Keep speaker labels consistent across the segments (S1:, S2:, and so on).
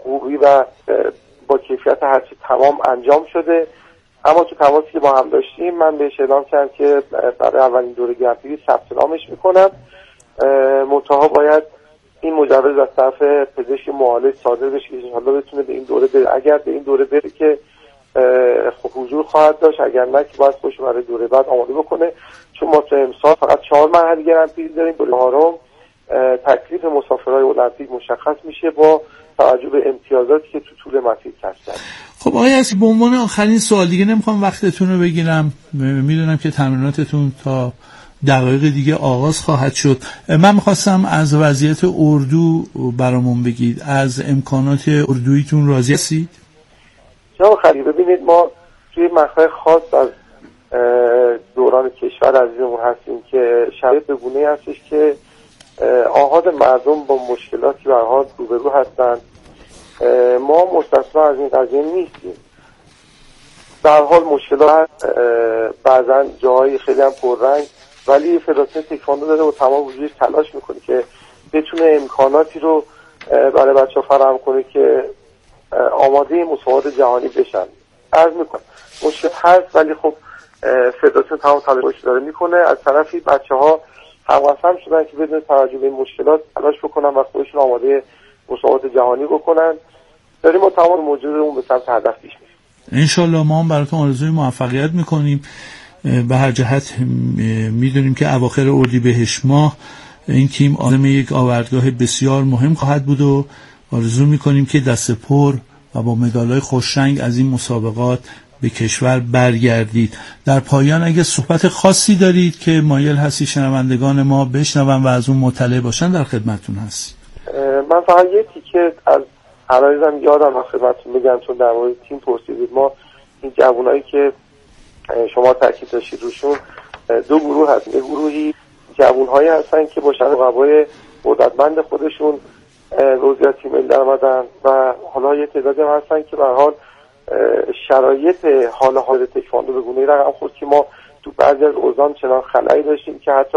S1: خوبی و با کیفیت هرچی تمام انجام شده. اما تو تماسی که با هم داشتیم من بهش اعلام کردم که برای اولین دوره گرانپری ثبت نامش میکنم، منتها باید این مجوز از طرف پزشک معالج صادر بشه که انشاءالله بتونه به این دوره بره. اگر به این دوره بره که خب حضور خواهد داشت، اگر نه که باید خوش برای دوره بعد آماده بکنه، چون ما تو امسال فقط 4 مرحله گرانپری داریم. دوره 4 تکلیف مسافرهای المپیک مشخص میشه با توجه به امتیازاتی که تو طول مسیر کسب کردن.
S2: خب آقای عصری، به عنوان آخرین سوال، دیگه نمیخوام وقتتون رو بگیرم، میدونم که تمریناتتون تا دقایق دیگه آغاز خواهد شد. من میخواستم از وضعیت اردو برامون بگید، از امکانات اردویتون راضی هستید؟
S1: جناب خلیل، ببینید ما توی مقطع خاص از دوران کشور عزیزمون هستیم که شرایط به گونه‌ای هستش که آحاد مردم با مشکلاتی به هر حال روبرو هستند. ما مستثنا از این قضیه نیستیم. در حال مشکلات بعضا جاهای خیلی هم پررنگ، ولی فدراسیون تکواندو داره و تمام وجودش تلاش میکنه که بتونه امکاناتی رو برای بچه‌ها فراهم کنه که آماده مسابقات جهانی بشن. عرض میکنم مشکل هست، ولی خب فدراسیون تمام تلاشش داره میکنه. از طرفی بچه‌ها هم‌قسم شدن که بدون توجه به این مشکلات تلاش بکنن و خودشون آماده مسابقات جهانی بکنن. داریم با تمام موجودمون به سمت هدف پیش میریم.
S2: انشالله ما هم براتون آرزوی موفقیت میکنیم. به هر جهت میدونیم که اواخر اردیبهشت ماه این تیم عازم یک آوردگاه بسیار مهم خواهد بود و آرزو میکنیم که دست پر و با مدال‌های خوشرنگ از این مسابقات به کشور برگردید. در پایان اگه صحبت خاصی دارید که مایل هستی شنوندگان ما بشنون و از اون مطلع باشن، در خدمتتون هستیم.
S1: من فقط یه تیکه از عرایزم یادم از خدمتتون بگم، چون در مورد تیم پرسیدید. ما این جوانایی که شما تاکید داشتید روشون 2 گروه هست. یک گروهی جوانهایی هستن که با رقبای قدرتمند خودشون روزی تیم ملی آمدن و حالا یه تعدادی هم هستن که به هر حال شرایط حال حاضر تکواندو به گونه‌ای رقم خورد که ما تو بعضی از اوزان چنان خلایی داشتیم که حتی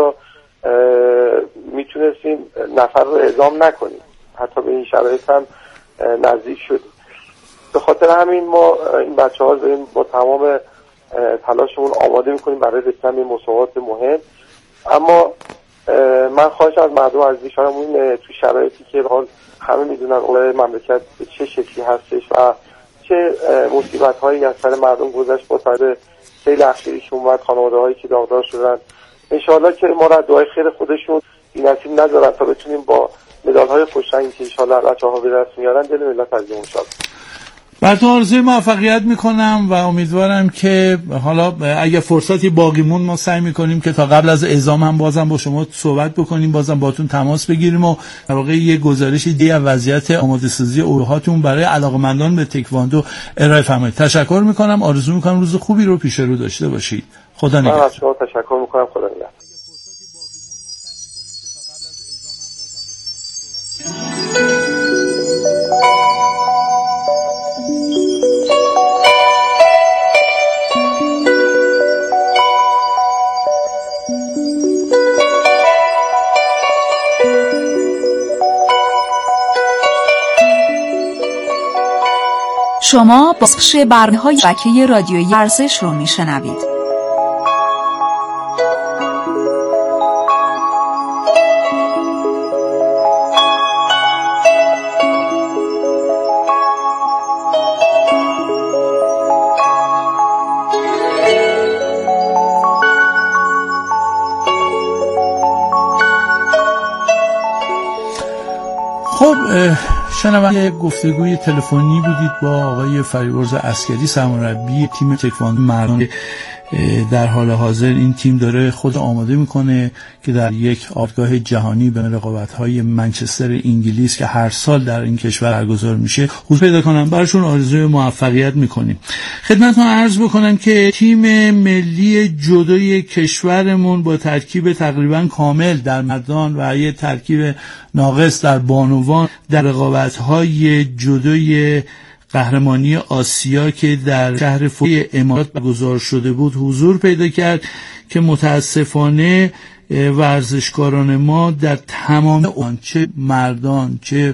S1: میتونستیم نفر رو اعزام نکنیم، حتی به این شرایط هم نزدیک شدیم. به خاطر همین ما این بچه‌ها داریم با تمام تلاشمون آماده میکنیم برای رسیدن به مسابقات مهم. اما من خواهش از مردم عزیز شما تو شرایطی که حال همه میدونن اولای مملکت به چه شکلی هستش و چه مصیبت هایی از سر مردم گذشت با سر سیل اخیریشون و خانواده هایی که داغدار شدن، انشاءالله که ما را دعای خیر خودشون بی‌نصیب نذارن تا بتونیم با مدال های خوشرنگی که انشاءالله بچه‌ها به دست میارن دل ملت عزیزمون شاد.
S2: براتون آرزوی موفقیت میکنم و امیدوارم که حالا اگه فرصتی باقی مون ما سعی میکنیم که تا قبل از اعزام هم بازم با شما صحبت بکنیم، بازم باتون تماس بگیریم و در واقع یه گزارشی دی از وضعیت آماده سازی اردوهاتون برای علاقه‌مندان به تکواندو ارائه فرمایید. تشکر میکنم، آرزو میکنم روز خوبی رو پیش رو داشته باشید. خدا نگهدار.
S1: من از شما تشکر میکنم. خدا نگهدار.
S3: شما بخش برنامه‌های شبکه رادیویی ورزش رو میشنوید.
S2: خب شنونده گفتگوی تلفنی بودید با آقای فریبرز عسکری، سرمربی تیم تکواندو مردان. در حال حاضر این تیم داره خود آماده میکنه که در یک آرگاه جهانی به رقابت‌های منچستر انگلیس که هر سال در این کشور برگزار میشه حضور پیدا کنن. براشون آرزوی موفقیت میکنیم. خدمتتون عرض بکنم که تیم ملی جودوی کشورمون با ترکیب تقریبا کامل در مردان و یه ترکیب ناقص در بانوان در رقابت‌های جودوی قهرمانی آسیا که در شهر فوی امارات برگزار شده بود حضور پیدا کرد که متاسفانه ورزشکاران ما در تمام چه مردان چه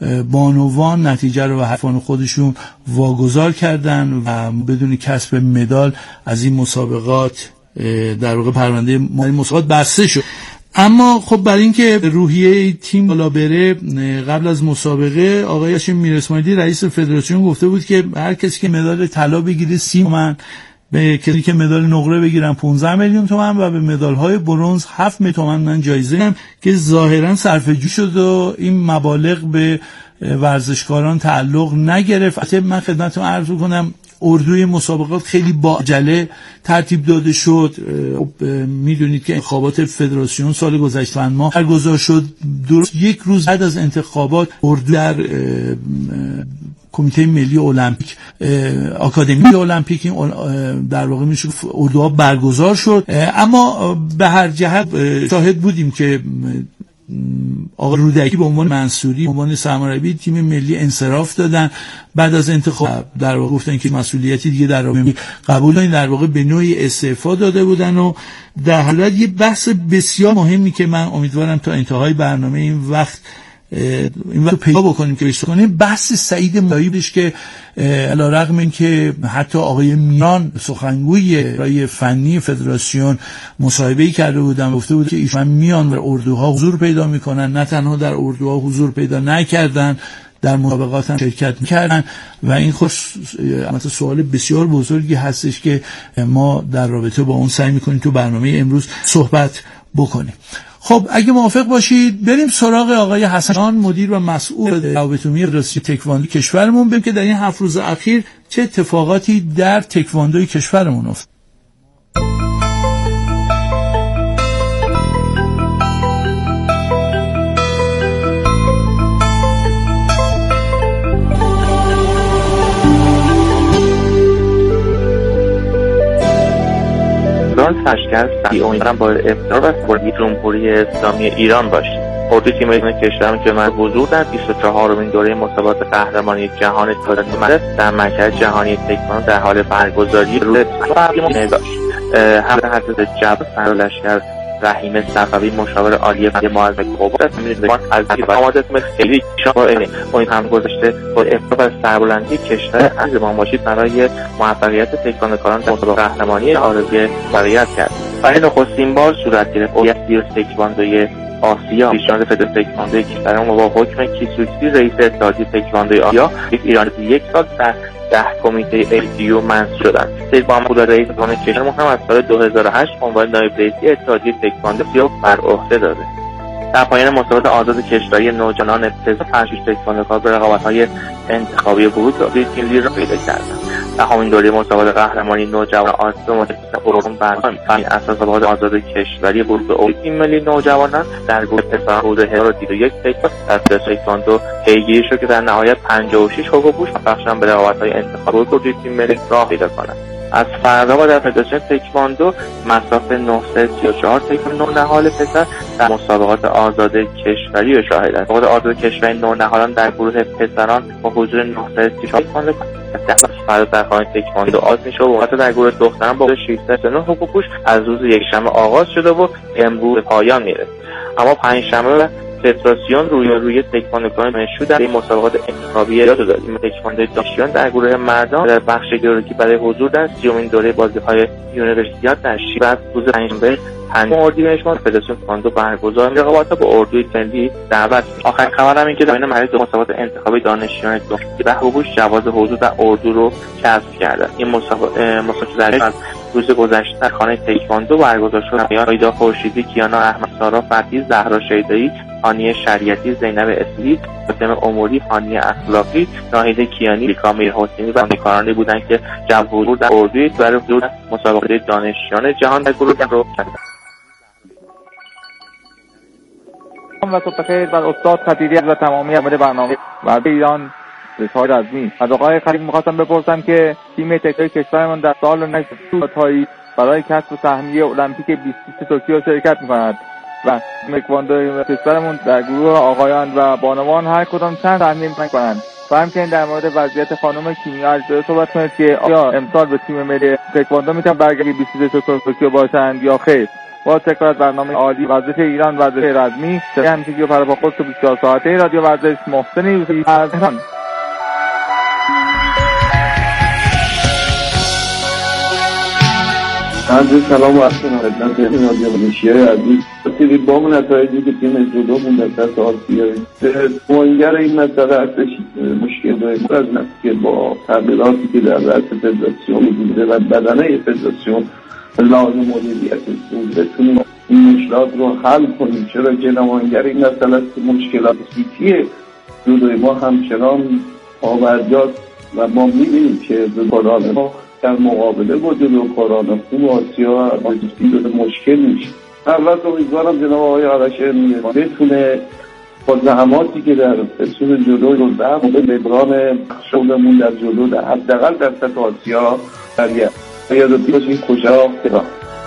S2: بانوان نتیجه رو به حرفان خودشون واگذار کردن و بدون کسب مدال از این مسابقات در واقع پرونده مسابقات بسته شد. اما خب برای اینکه روحیه تیم بالا بره، قبل از مسابقه آقای هاشم میر اسماعیلی رئیس فدراسیون گفته بود که هر کسی که مدال طلا بگیره 30 تومن، به کسی که مدال نقره بگیرن 15 میلیون تومان و به مدال های برنز 7 میلیون تومان من جایزه هم که ظاهرا صرفه‌جویی شد و این مبالغ به ورزشکاران تعلق نگرفت. من خدمتتون عرض کنم اردوی مسابقات خیلی با عجله ترتیب داده شد. میدونید که انتخابات فدراسیون سال گذشته ما برگزار شد، درست یک روز بعد از انتخابات اردو در کمیته ملی المپیک، آکادمی المپیک در واقع میشه اردوها برگزار شد. اما به هر جهت شاهد بودیم که آقای رودکی به عنوان منصوری، به عنوان سرمربی تیم ملی انصراف دادن. بعد از انتخاب در واقع گفتن که مسئولیتی دیگه در واقع قبول نمی، در واقع به نوعی استعفا داده بودن. و در حالت یه بحث بسیار مهمی که من امیدوارم تا انتهای برنامه این وقت پیدا بکنیم که بحث کنیم، بحث سعید ملایبش که علیرغم این که حتی آقای میران سخنگوی رای فنی فدراسیون مصاحبه‌ای کرده بودن، گفته بود که ایشون میان و اردوها حضور پیدا میکنن، نه تنها در اردوها حضور پیدا نکردن، در مسابقات هم شرکت میکردن و این خود سوال بسیار بزرگی هستش که ما در رابطه با اون سعی میکنیم تو برنامه امروز صحبت بکنیم. خب اگه موافق باشید بریم سراغ آقای حسن، مدیر و مسئول روابط عمومی فدراسیون تکواندو کشورمون، ببینیم که در این 7 روز اخیر چه اتفاقاتی در تکواندوی کشورمون افتاد.
S4: تشکیل امیدوارم با افتخار و سپردی جمهوری اسلامی ایران باشید. اردوی تیم ملی کشورم که من حضور در 24مین دوره مسابقات قهرمانی جهان تکواندو در مرکز جهانی تکواندو در حال برگزاری روز فرقی داشت. حضرت جبر سرلشکر رحیم صفوی مشاور عالی معظم قوات از آماده خیلی شامل اون هم گذاشته با افتخار و سربلندی کشور عزیزمان باشید برای موفقیت تکواندوکاران در مسابقات قهرمانی آرزوی فعالیت کرد. برای نخستین بار صورت گرفت اولمپیاد تکواندوی آسیا پیشنهاد فدراسیون تکواندوی کشورمون با حکم کیسوکی رئیس اتحادیه تکواندوی آسیا ایران 1 سال در 10 کمیته LGU منصوب شدند. سیدبان بود رئیس اتحادیه کشورمون هم از سال 2008 عنوان نایب رئیس اتحادیه تکواندو بر عهده داده. در پایان مسابقات آزاد کشوری نوجوانان ابتدایی 5 تکواندوکار به رقابت‌های انتخابی ورود به تیم ملی را پیدا کردند. دهمین دوره مسابقات قهرمانی نوجوانان آسیا متوسط اروپا برنامه بر اساس مسابقات آزاد کشوری ورود به تیم ملی نوجوانان در گروه پسران حدود 1031 تکواندو در تکواندو پیگیری شد که در نهایت 56 حقوق بخشن به رقابت‌های انتخابی ورود به تیم ملی راه پیدا کنند. از فردا با در فدراسیون تکواندو مسافت 934 تکواندو نهال پسر در مسابقات آزاد کشوری رو شاهد است. مسابقات آزاد کشوری نونهالان در گروه پسران با حضور 934 تکواندو فردا در خانه تکواندو آز میشه و حتی در گروه دختران با 609 حقوق از روز یکشنبه آغاز شده و امروز به پایان میرسه. اما پنجشنبه فدراسیون روی تکواندوکاران مشهور در این مسابقات انتخابی یاد داد. تکواندو دانشجویان در گروه مردان در بخش گروهی برای حضور در 30مین دوره بازی‌های یونیورسیاد در شیراز روز پنجشنبه 5 اردیبهشت فدراسیون تکواندو برگزار رقابت‌ها با اردوی ملی دعوت. آخرین خبرم این که در مریض مسابقات انتخابی دانشجویان به حقوقش جواز حضور در اردو رو کسب کرده. این مسابقه از روز گذشته در خانه تکواندو برگزار شد. آیدا خورشیدی، کیانا احمد سارا فتحی، زهرا شیدایی، هانیه شریعتی، زینب اسلی، فاطمه اموری، هانیه اخلاقی، ناهید کیانی، کامل حسینی و کارانی بودند که جواب در اردوی برای حضور مسابقات دانشجویان جهان در گروه رو کردند.
S5: و صبح خیر بر استاد خطیبی و تمامی عامل برنامه و ایران رسال رزمی. از آقای خلیل می‌خواستم بپرسم که تیم تکواندوی کشورمان در سال نزدیک برای کسب سهمیه المپیک 2020 توکیو شرکت می‌کند و تکواندوی کشورمون در گروه آقایان و بانوان هر کدام چند سهمیه می‌کنند. و همچنین در مورد وضعیت خانم کیمیا اجدایی صحبت کنید که آیا امسال به تیم ملی تکواندو میتونن برگردی 2020 توکیو باشند یا خیر. با تکرار از برنامه عالی ورزش ایران ورزش رزمی همیشگی و فراخود 24 ساعته رادیو ورزش محسن یوسفی از تهران.
S6: سلام و عرض خدمت رادیو ورزشیای عزیز. تیمی با نتایجی که تیم جودومون در سطح آسیایی معاینگر این مسئله هستش مشکل داریم از که با تغییراتی که در رأس فدراسیون بوده و بدنه فدراسیون لازم مدیریت بتونیم این مشکلات رو حل کنیم. چرا که نماینگر این مسئله است که مشکلات فیزیکی جودوی ما همچنان پابرجاست و ما می‌بینیم که زبانان ما در مقابله با جودوکاران خوب آسیا مشکل میشه. البته امیدوارم جناب آقای آرش بتونه با زحماتی که در فسون جودو رو در مبران شغلمون در جودو در حداقل در سطح آسیا برگرد. یادتی باشین خوشحال خدا.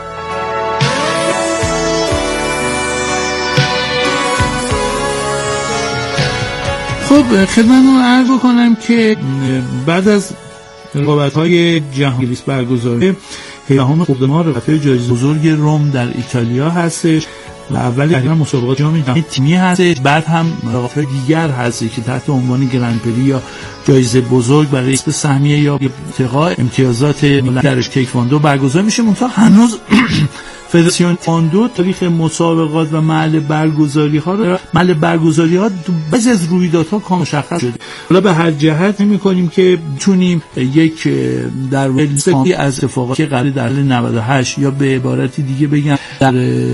S2: خب خدمتتون عرض بکنم که بعد از رقابت‌های جهانی برگزاری 18 خرداد رفته جایزه بزرگ روم در ایتالیا هستش و اول تقریبا مسابقات جام جهانی تیمی هستش، بعد هم رقابت‌های دیگر هستش که تحت عنوان گرند پری یا جایزه بزرگ برای کسب سهمیه یا ارتقاء امتیازات درش تکواندو برگزار میشه. منتها هنوز فدراسیون تکواندو تاریخ مسابقات و محل برگزاری ها بعضی از رویدادها کاملا مشخص شده. حالا به هر جهت نمی‌کنیم که بتونیم یک در لیست از اتفاقاتی که قرار در 98 یا به عبارتی دیگه بگم در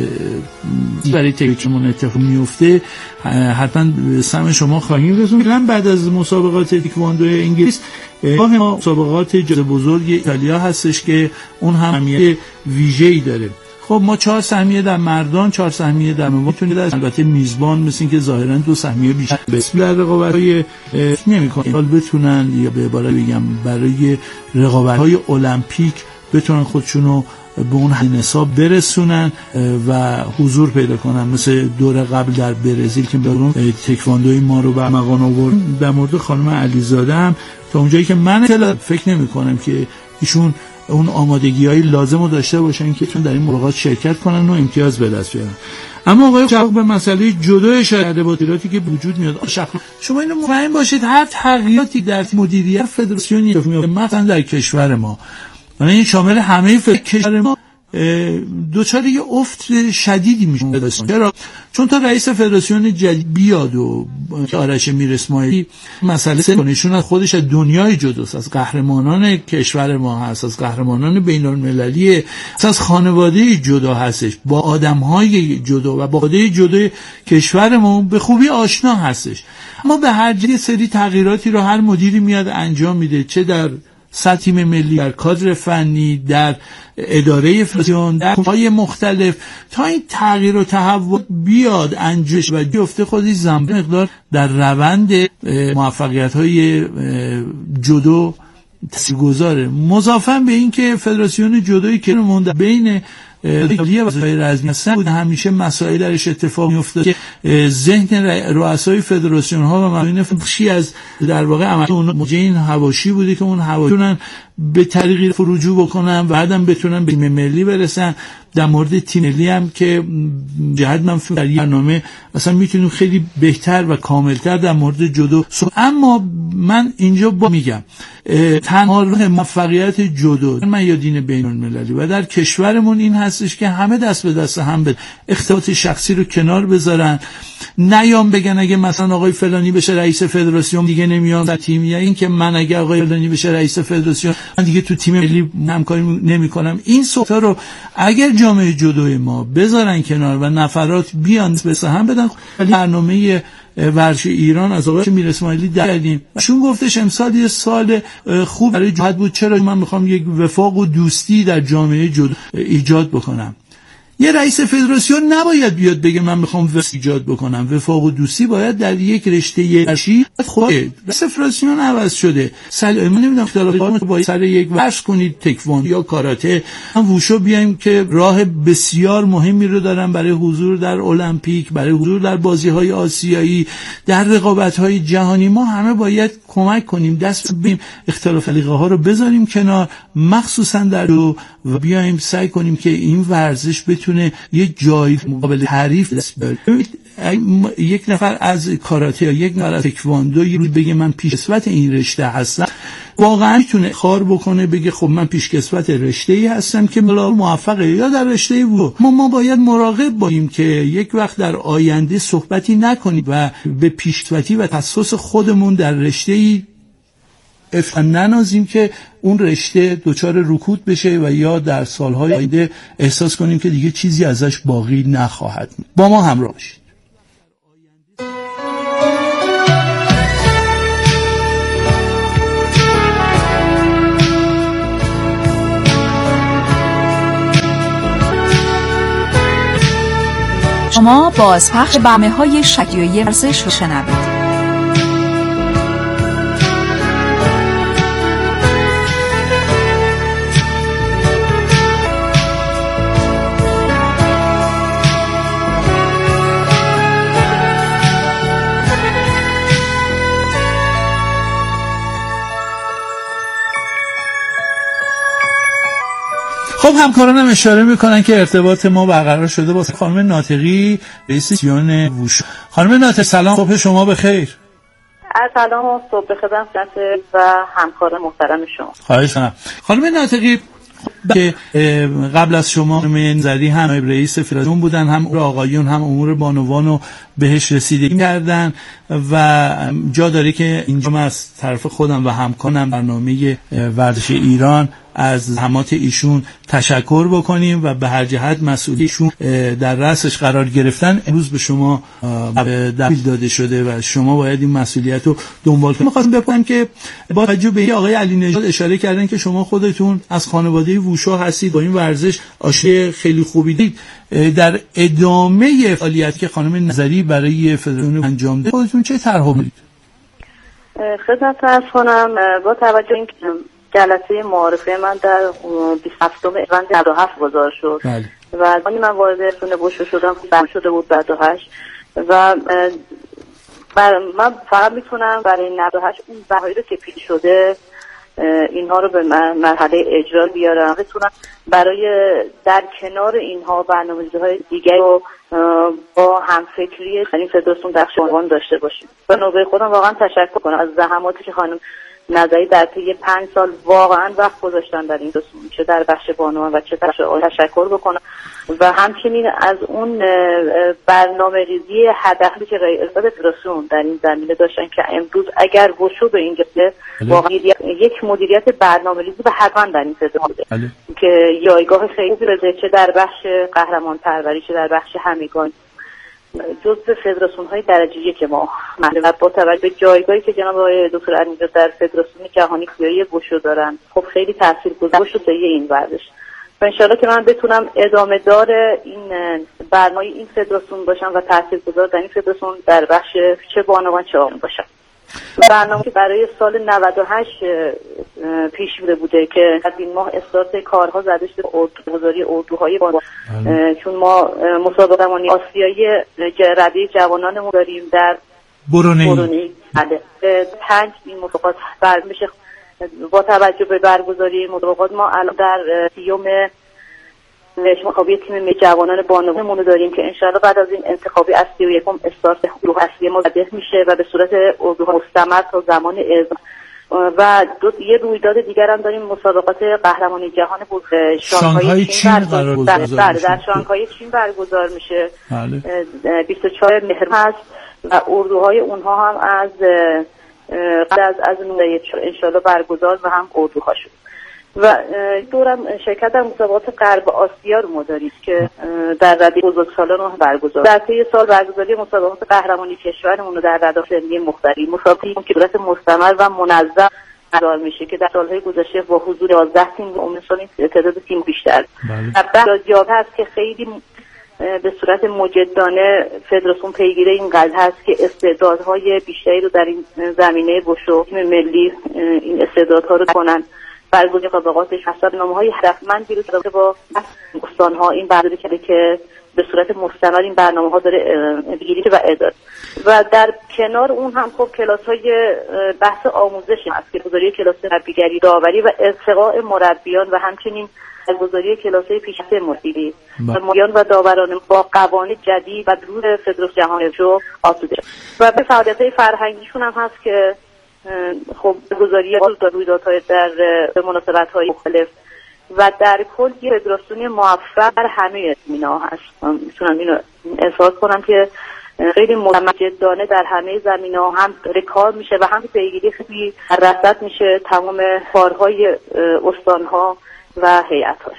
S2: برای تکواندو اتفاق میفته حتما سهم شما خواهیم رسوند. بعد از مسابقات تکواندو انگلیس ما مسابقات جایزه بزرگ ایتالیا هستش که اون هم اهمیت ویژه‌ای داره. خب ما 4 سهمیه در مردان، 4 سهمیه در میتونید البته میزبان مثل که ظاهرا 2 سهمیه بیشتر بسم در رقابت‌های نمی‌کنن حال بتونن یا به عبارت بگم برای رقابت‌های المپیک بتونن خودشونو به اون حساب برسونن و حضور پیدا کنن. مثل دور قبل در برزیل که برون تکواندوی ما رو به مقام آورد. در مورد خانم علیزاده هم تا اونجایی که من فکر نمی‌کنم که ایشون اون آمادگی‌های لازم رو داشته باشن که چون در این مسابقات شرکت کنن و امتیاز به دست بیارن. اما آقای جواب به مسئله جودو شده با تغییراتی که وجود میاد شما اینو مطمئن باشید هر تغییراتی در مدیریت فدراسیونی میاد مثلا در کشور ما این شامل همه کشور ما دوچار یه افت شدیدی میشه. چرا؟ چون تا رئیس فدراسیون جدید بیاد و آرش میر اسماعیلی مسئله کنشون از خودش از دنیای جودوست، از قهرمانان کشور ما هست، از قهرمانان بین‌المللی، از خانواده جودو هستش، با آدم‌های جودو و با خانواده جودو کشورمون به خوبی آشنا هستش. اما به هر جای سری تغییراتی رو هر مدیری میاد انجام میده، چه در سطح تیم ملی، در کادر فنی، در اداره فدراسیون، در های مختلف، تا این تغییر و تحول بیاد انجامش و بیفته خودی زمان مقدار در روند موفقیت‌های جودو تاثیرگذاره. مضافاً به این که فدراسیون جودویی که مونده بین ایتالیا و رزمی هستن بود همیشه مسائل درش اتفاق میافتاد که ذهن رؤسای فدراسیون ها و مسئولین بخشی از در واقع عمل اون موجین حواشی بوده که اون حواشیون به طریقی فرجوع بکنن و بعدم بتونن به تیم ملی برسن. در مورد تیم ملی هم که جهت من در برنامه مثلا میتونیم خیلی بهتر و کاملتر در مورد جودو اما من اینجا میگم تنها راه موفقیت جودو من یا دین بین‌المللی و در کشورمون این هستش که همه دست به دست هم بدن، اختلافات شخصی رو کنار بذارن، نیام بگن اگه مثلا آقای فلانی بشه رئیس فدراسیون دیگه نمیام در تیم، یا این که من اگه آقای فلانی بشه رئیس فدراسیون من دیگه تو تیم ملی همکاری نمی‌کنم. این صحبت‌ها رو اگر جامعه جودوی ما بذارن کنار و نفرات بیان به سهم بدن، برنامه ورزش ایران از آقای میر اسماعیلی دادیم شون گفتش امسال یه سال خوب برای جهاد بود، چرا من میخوام یک وفاق و دوستی در جامعه جودو ایجاد بکنم. یه رئیس فدراسیون نباید بیاد بگه من میخوام ایجاد بکنم. وفاق و دوستی باید در یک رشته ورزشی خود رئیس فدراسیون عوض شده. من نمیدونم اختلافات با سر یک ورزش کنید تکواندو یا کاراته هم ووشو بیایم که راه بسیار مهمی رو دارن برای حضور در المپیک، برای حضور در بازی‌های آسیایی، در رقابت‌های جهانی. ما همه باید کمک کنیم، دست بدیم، اختلاف سلیقه‌ها رو بذاریم کنار، مخصوصا در و بیایم سعی کنیم که این ورزش بتونه میتونه یه جای مقابل تعریف دست بیاره. یک نفر از کاراته یا یک نفر از تکواندو یه روز بگه من پیشکسوت این رشته هستم، واقعا میتونه کار بکنه بگه خب من پیشکسوت رشته‌ای هستم که موفقه، یا در رشته بود. ما باید مراقب باشیم که یک وقت در آینده صحبتی نکنیم و به پیشکسوتی و تخصص خودمون در رشته‌ای ننازیم که اون رشته دچار رکود بشه و یا در سالهای آینده احساس کنیم که دیگه چیزی ازش باقی نخواهد. با ما همراه باشید.
S3: شما بازپخش برنامه‌های شادیویی ورزش رو شنوید.
S2: خب همکارانم اشاره میکنن که ارتباط ما برقرار شده با خانم ناطقی، رئیس تیون ووشو. خانم ناطق سلام، صبح شما بخیر.
S7: سلام و صبح بخیر و همکار محترم شما.
S2: خواهش می‌کنم. خانم ناطقی که قبل از شما منظری هم نایب رئیس فدراسیون بودن، هم امور آقایون هم امور بانوان رو بهش رسیدگی کردن و جا داره که اینجا من از طرف خودم و همکارم برنامه ورزش ایران از زحمات ایشون تشکر بکنیم و به هر جهت مسئولیتشون در رأسش قرار گرفتن امروز به شما دلیل داده شده و شما باید این مسئولیت رو دنبال کنید. می‌خواستم بپرسم که با توجه به آقای علی نژاد اشاره کردن که شما خودتون از خانواده ووشو هستید، با این ورزش آشنایی خیلی خوبی دید، در ادامه فعالیتی که خانم نظری برای فدراسیون انجام داد خودتون چه طرحی دارید؟
S7: خدمت عرض کنم با توجه اینکه جلسه معارفه من در 27 اسفند 97 گذار شد
S2: بله.
S7: و از من وارد فدراسیون ووشو شدم شده بود 98 و من فقط میتونم برای 98 اون بهایی رو که پیش شده اینها رو به مرحله اجرا بیارم، بتونم برای در کنار اینها برنامه‌ریزی‌های دیگه رو با همفکری این فدراسیون در عنوان داشته باشیم. به نوبه خودم واقعا تشکر کنم از زحماتی که خانم نظری در طی 5 سال واقعا وقت گذاشتن در این فدراسیون، چه در بخش بانوان و چه تشکر بکنم و همچنین از اون برنامه‌ریزی هدفی که رئیس فدراسیون در این زمینه داشتن که امروز اگر وشو به اینجا واقعا یک مدیریت برنامه‌ریزی به حتما در این فدراسیون که جایگاه خیلی بده، چه در بخش قهرمان پروری چه در بخش همگان جزء فدراسیون‌های درجه یک ما و با توجه به جایگاهی که جناب آقای دکتر علی نژاد در فدراسیون جهانی پویایی وشو دارن، خب خیلی تاثیرگذار شده این ورزش و انشالله که من بتونم ادامه دار این برنامه این فدراسیون باشم و تاثیرگذار در این فدراسیون در بخش چه بانوان چه آقایون باشم. برنامه که برای سال 98 پیش بوده که از این ماه استارت کارها زده شده گذاری اردوهای بانوان، چون ما مسابقه آسیایی رده جوانانمون داریم در برونی. 5 این مسابقات برمیشه. با توجه به برگزاری مسابقات ما الان در 30م انتخابی تیم جوانان بانوانمون داریم که انشاءالله بعد از این انتخابی از 31م استارت گروه اصلی ما زده میشه و به صورت اردوها مستمر تا زمان اعزام و یه رویداد دیگر هم داریم، مسابقات قهرمانی جهان
S2: شانگهای چین
S7: در شانگهای چین برگزار میشه. 24 مهر هست و اردوهای اونها هم از انشاءالله برگزار و هم اردوها شد و دورم شرکت در مسابقات غرب آسیا رو ما داریم که در رده بزرگسالان رو برگزار در طی سال برگزاری مسابقات قهرمانی کشورمون رو در رده‌های سنی مختلف مسابقاتی که صورت مستمر و منظم برگزار میشه که در سالهای گذشته با حضور 11 تیم و امسال این تعداد تیم بیشتر جاب هست که خیلی به صورت مجدانه فدراسیون پیگیر این قضیه هست که استعدادهای بیشتری رو در این زمینه وشو ملی این استعدادها رو کنن برگزاری مسابقاتش، حسابنامه‌های هدفمندی رو با استان‌ها این برنامه کرده که به صورت مستمر این برنامه‌ها داره بگیری و اداره. و در کنار اون هم خب کلاس‌های بحث آموزشی هست که گذاری کلاس مربیگری، داوری و ارتقاء مربیان و همچنین گذاری کلاس‌های پیشرفته مدیری مربیان و داوران با قوانین جدید و درود فدراسیون جهانی جو آسوده. و به فعالیت‌های فرهنگیشون هم هست که خب گذاری رویدادهای در مناسبت‌های مختلف و در کل یه فدراسیون موفق در همه زمینه‌ها هست. میتونم اینو احساس کنم که خیلی متمجدانه در همه زمینه‌ها هم داره کار میشه و هم پیگیری خیلی رصد میشه تمام کارهای استان‌ها و هیئت‌ها.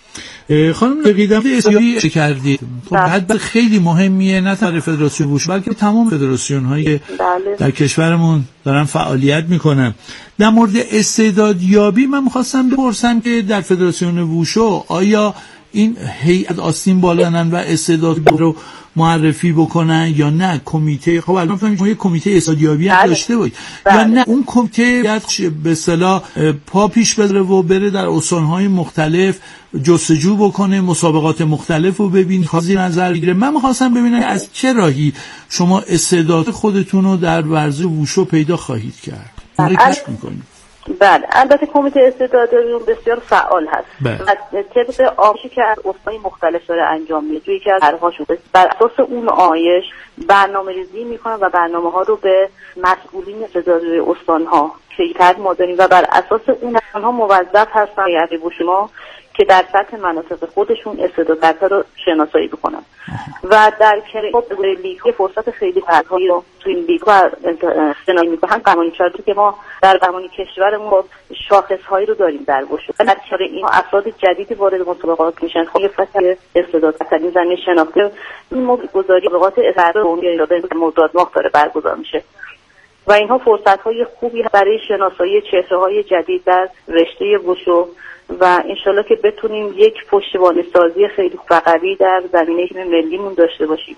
S2: خانم قیدم اسیایی چه کردید؟ خب حد خیلی مهمیه، نه تنها فدراسیون ووشو بلکه تمام فدراسیون هایی در کشورمون دارن فعالیت میکنن. در مورد استعدادیابی من میخواستم بپرسم که در فدراسیون ووشو آیا این هیئت آستین بالانن و استعداد رو معرفی بکنن یا نه کمیته؟ خب الان فهمیدم یه کمیته استعدادیابی هم داشته بود یا نه اون کمیته به اصطلاح پا پیش بذاره و بره در استان‌های مختلف جستجو بکنه، مسابقات مختلف رو ببین، زیر نظر بگیره. من می‌خواستم ببینم از چه راهی شما استعداد خودتون رو در ورزش ووشو پیدا خواهید کرد. کشف می‌کنید.
S7: بله، البته کمیته استعدادیابی بسیار فعال هست. طبق آموزشی که از استان‌های مختلف داره انجام میده، توی یکی از طرح‌هاشون بر اساس اون آیش برنامه‌ریزی میکنن و برنامه‌ها رو به مسئولین استعدادی استان‌ها که ما داریم و بر اساس اون اونها موظف هستن یعنی شما که در سطح مناطق خودشون استعدادها رو شناسایی بکنن و در کنار لیگ فرصت خیلی فراگیری رو تو این لیگ شناسایی میکنن. قوانین شرطی که ما در قوانین کشورمون شاخص‌هایی رو داریم در وشو و در کنار این افراد جدیدی وارد مسابقات میشن. خیلی فصل استعداد این زمینه شناخته این گذاری مسابقات استعداد مرداد ماه داره برگزار میشه و اینها فرصت‌های خوبی برای شناسایی چهره‌های جدید در رشته وشو و انشالله که بتونیم یک پشتیبانی سازی خیلی قوی در زمینه تیم ملیمون داشته باشیم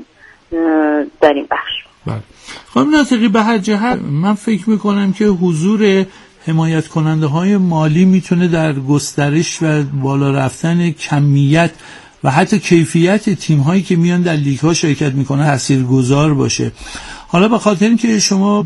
S7: در این بخش.
S2: بله. خانم ناطقی، به هر جهت من فکر میکنم که حضور حمایت کننده های مالی میتونه در گسترش و بالا رفتن کمیت و حتی کیفیت تیم هایی که میان در لیگ ها شرکت میکنن تاثیرگذار باشه. حالا به خاطر اینکه شما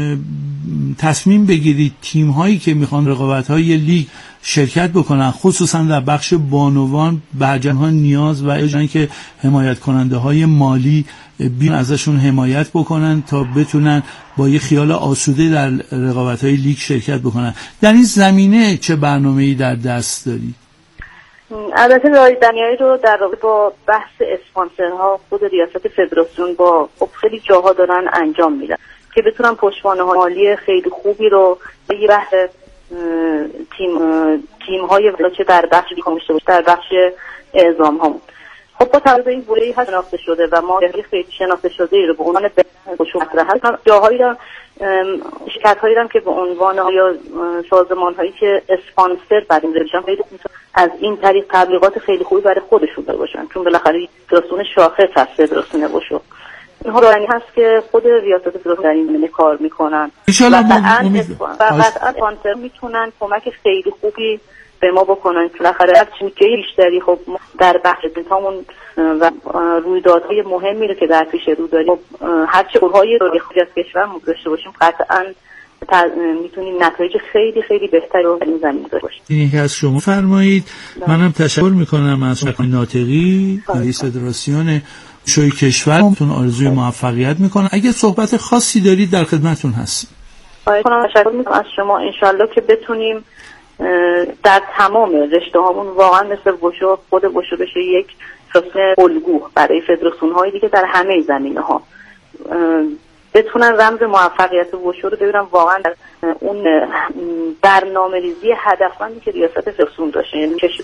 S2: تصمیم بگیرید تیم هایی که میخوان رقابت های لیگ شرکت بکنن خصوصا در بخش بانوان برجم‌ها نیاز و اجرایی که حمایت کننده های مالی بیان ازشون حمایت بکنن تا بتونن با یه خیال آسوده در رقابت های لیگ شرکت بکنن. در این زمینه چه برنامه‌ای در دست دارید؟
S7: البته رایزنی‌هایی رو در رابطه با بحث اسپانسرها خود ریاست فدراسیون با خیلی جاها دارن انجام میدن که بتونن پشتوانه‌های مالی خیلی خوبی رو یه بحث تیم‌های چه در بخش کمیشه باشه در بخش اعزام‌ها. خب با توجه این بوره‌ای هست شناخته شده و ما خیلی شناخته شده رو به عنوان مطرح هست جاهایی را شرکت‌هایی هم که به عنوان یا سازمان‌هایی که اسپانسر برای میشن خیلی از این طریق تبلیغات خیلی خوبی برای خودشون داشته باشن چون بالاخره فدراسیون شاخص هست فدراسیون وشو. اینها رانی هست که خود ریاست فدراسیون در این زمینه کار میکنن و قطعا اسپانسر میتونن کمک خیلی خوبی به ما بکنن که بالاخره هر چیزی بیشتری خب در بخش دنتامون و رویدادهای مهمی رو که در پیش رو داریم هر چه اونهای رو خارج از کشور داشته باشیم قطعا میتونیم نتایج خیلی خیلی بهتری رو در این زمینه داشته باشیم.
S2: اینی که از شما فرمایید. منم تشکر میکنم از خانم ناطقی رئیس فدراسیون شوی کشورتون آرزوی موفقیت میکنم. اگه صحبت خاصی دارید در خدمتتون هستیم.
S7: تشکر میکنم از شما. انشالله که بتونیم در تمام رشته هامون واقعا مثل وشو خود وشو بشه یک فدراسیون الگو برای فدراسیون های دیگه در همه زمینه ها بتونن رمز موفقیت وشو رو ببینن واقعا در اون برنامه‌ریزی هدفمندی که ریاست فدراسیون داشته یعنی کشور